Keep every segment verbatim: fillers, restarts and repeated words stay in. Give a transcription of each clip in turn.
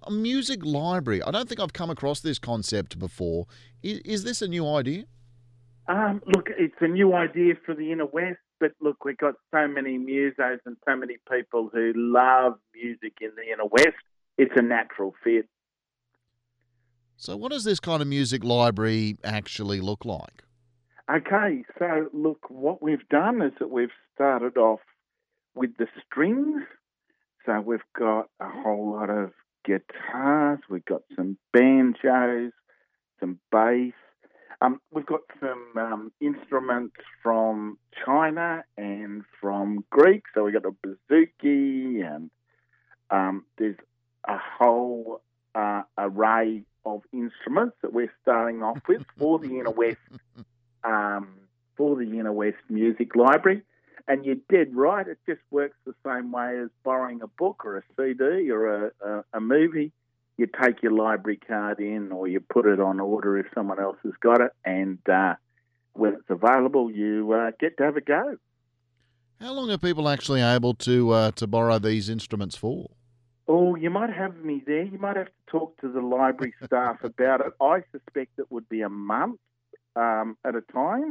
A music library. I don't think I've come across this concept before. Is, is this a new idea? Um, look, it's a new idea for the inner west, but look, we've got so many musos and so many people who love music in the inner west. It's a natural fit. So what does this kind of music library actually look like? Okay, so look, what we've done is that we've started off with the strings. So we've got a whole lot of guitars, we've got some banjos, some bass. Um, we've got some um, instruments from China and from Greek. So we've got a bouzouki, and um, there's a whole uh, array of instruments that we're starting off with for the Inner West, um, for the Inner West Music Library. And you're dead right. It just works the same way as borrowing a book or a C D or a, a, a movie. You take your library card in, or you put it on order if someone else has got it, and uh, when it's available, you uh, get to have a go. How long are people actually able to uh, to borrow these instruments for? Oh, you might have me there. You might have to talk to the library staff about it. I suspect it would be a month um, at a time.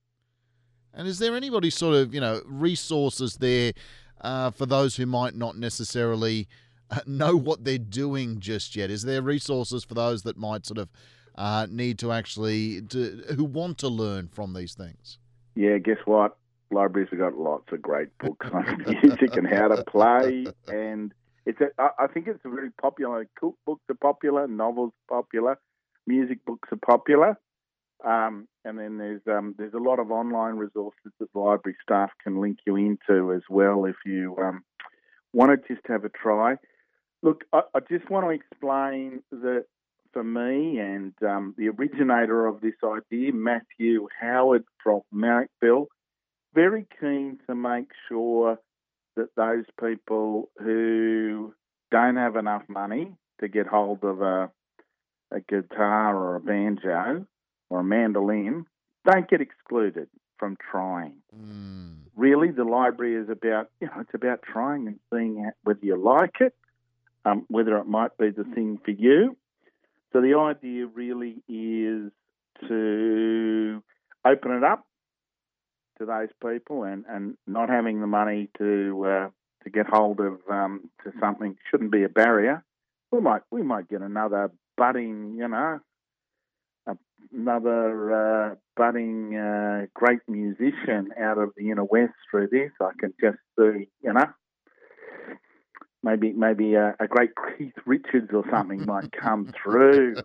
And is there anybody sort of, you know, resources there uh, for those who might not necessarily uh, know what they're doing just yet? Is there resources for those that might sort of uh, need to actually, to, who want to learn from these things? Yeah, guess what? Libraries have got lots of great books on music and how to play, and it's a, I I think it's a very popular. Cookbooks are popular, novels are popular, music books are popular. Um, and then there's um, there's a lot of online resources that the library staff can link you into as well if you um, want to just have a try. Look, I, I just want to explain that for me and um, the originator of this idea, Matthew Howard from Marrickville, very keen to make sure that those people who don't have enough money to get hold of a, a guitar or a banjo or a mandolin don't get excluded from trying. Mm. Really, the library is about, you know, it's about trying and seeing whether you like it, um, whether it might be the thing for you. So the idea really is to open it up to those people, and, and not having the money to uh, to get hold of um, to something shouldn't be a barrier. We might we might get another budding, you know, another uh, budding uh, great musician out of the inner west through this. I can just see, you know, maybe maybe a, a great Keith Richards or something might come through.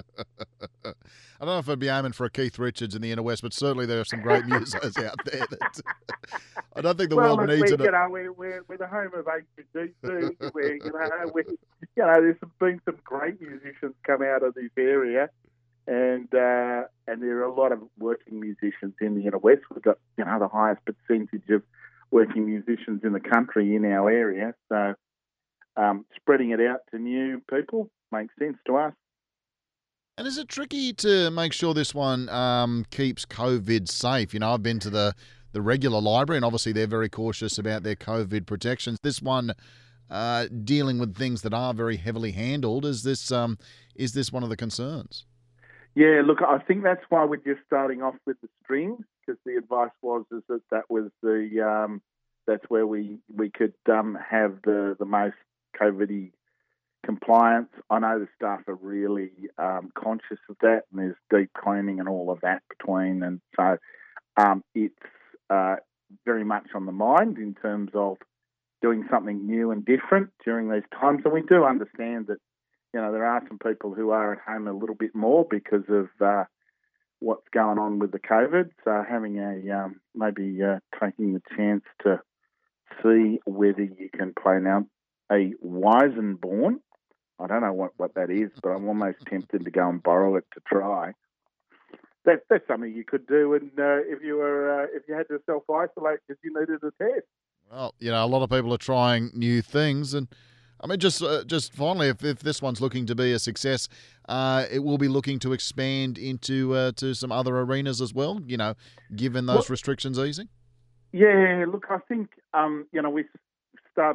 I don't know if I'd be aiming for a Keith Richards in the inner west, but certainly there are some great musos out there. That I don't think the well, world look, needs we, it. You know, we're, we're, we're the home of A C D C. Where you know, we, you know, there's been some great musicians come out of this area. And uh, and there are a lot of working musicians in the inner west. We've got, you know, the highest percentage of working musicians in the country in our area. So um, spreading it out to new people makes sense to us. And is it tricky to make sure this one um, keeps COVID safe? You know, I've been to the, the regular library, and obviously they're very cautious about their COVID protections. This one uh, dealing with things that are very heavily handled. Is this um, is this one of the concerns? Yeah, look, I think that's why we're just starting off with the strings, because the advice was is that that was the um, that's where we we could um, have the the most COVID-y compliance. I know the staff are really um, conscious of that, and there's deep cleaning and all of that between, and so um, it's uh, very much on the mind in terms of doing something new and different during these times. And we do understand that, you know, there are some people who are at home a little bit more because of uh, what's going on with the COVID. So having a um, maybe uh, taking the chance to see whether you can play now a Weizenborn. I don't know what, what that is, but I'm almost tempted to go and borrow it to try. That, that's something you could do, and uh, if you were uh, if you had to self isolate because you needed a test. Well, you know, a lot of people are trying new things, and I mean, just uh, just finally, if, if this one's looking to be a success, uh, it will be looking to expand into uh, to some other arenas as well. You know, given those Well, restrictions easing. Yeah, look, I think um, you know we start off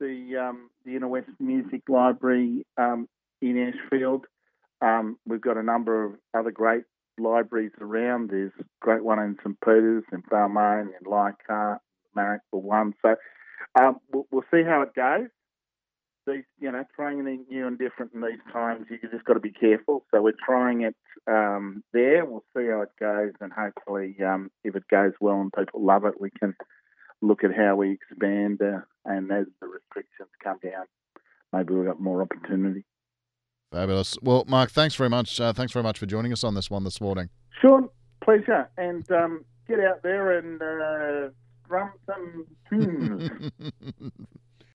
the um, the Inner West Music Library um, in Ashfield. Um, we've got a number of other great libraries around. There's a great one in St Peters, in Balmain, in Leichhardt, Marrick for one. So um, we'll, we'll see how it goes. These, you know, trying anything new and different in these times, you just got to be careful. So we're trying it um, there. We'll see how it goes, and hopefully, um, if it goes well and people love it, we can look at how we expand. Uh, and as the restrictions come down, maybe we've got more opportunity. Fabulous. Well, Mark, thanks very much. Uh, thanks very much for joining us on this one this morning. Sean, pleasure, and um, get out there and uh, drum some tunes.